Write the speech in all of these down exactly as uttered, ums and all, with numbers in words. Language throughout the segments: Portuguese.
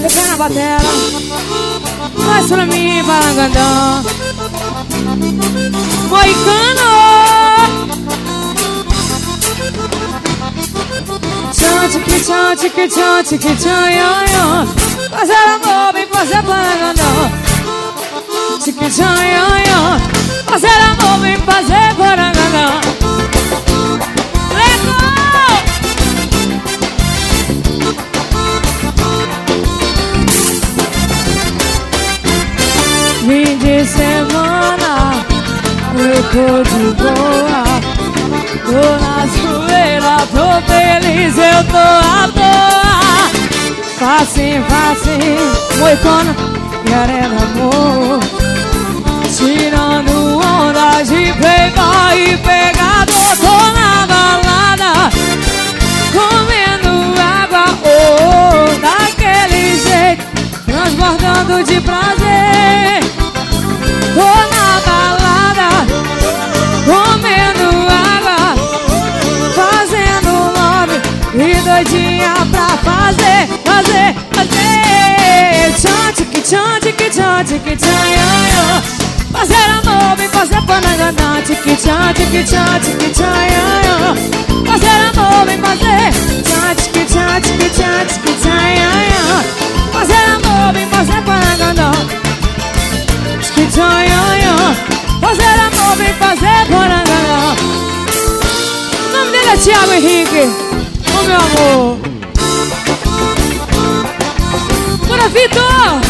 Fica na batela, faz pra mim, Parangandã. Moicano. Tchan, tchiqui, tchan, tchiqui, tchan, tchiqui, tchan, yan, yan. Fazer amor, vem fazer Parangandã. Tchiqui, tchan, yan, yan. Fazer amor, vem fazer Parangandã. Fim de semana, eu tô de boa. Tô na zoeira, tô feliz, eu tô à toa. Facinho, facinho, moicano, querendo amor. Tirando onda de playboy e pegador. Tô na balada, comendo água, oh, daquele jeito, transbordando de prazer. Tô na balada, comendo água, fazendo love e doidinha pra fazer, fazer, fazer. Tchan, tchiqui, tchan, tchiqui, tchan, tchiqui, tchan, yan, yan. Fazer amor, vem fazer Parangandã. Tchiqui, tchan, tchiqui, tchan, tchiqui, tchan, yan, yan. Fazer amor, vem fazer. Tchan, tchiqui, tchan, tchiqui, tchan, tchiqui, tchan, yan, yan. Fazer amor, vem fazer Parangandã. Tchiqui, tchan, yan, yan. Fazer amor, vem fazer Parangandã. O nome dele é Thiago Henrique. Ô, meu amor. Bora, Vitor!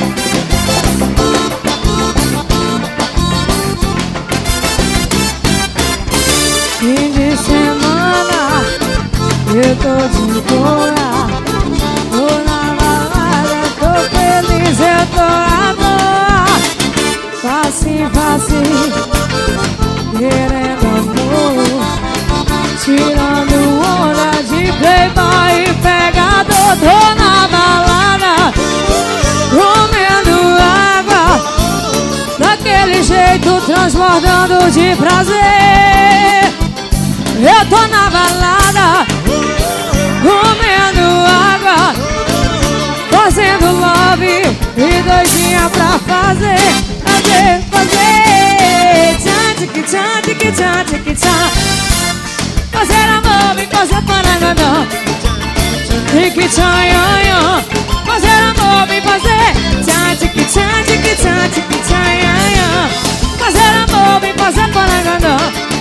Fim de semana, eu tô de boa. Tô na balada, tô feliz, eu tô à toa. Facinho, facinho, querendo amor. Tirando onda de playboy e pegador. Tô na balada, comendo água, daquele jeito, transbordando de prazer. Eu tô na balada, comendo água, fazendo love e doidinha pra fazer, fazer, fazer. Tchan, tchiqui, tchan, tchiqui, tchan, tchiqui, tchan. Fazer amor, vem fazer Parangandã. Tchiqui, tchan, yan, yan. Fazer amor, vem fazer. Tchan, tchiqui, tchan, tchiqui, tchan, tchiqui, tchan, yan, yan. Fazer amor, vem fazer Parangandã.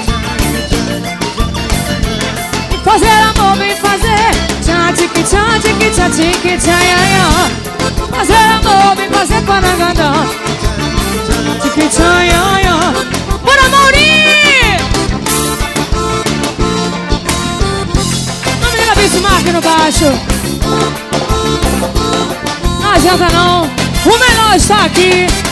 Fazer amor, vem fazer. Tchan, tchiqui, tchan, tchiqui, tchan, tchiqui, tchan, yan, yan. Fazer amor, vem fazer Parangandã. Tchiqui, tchan, yan, yan. Bora, Mauri! Não me liga Bismarck no baixo. Não adianta não, o melhor está aqui.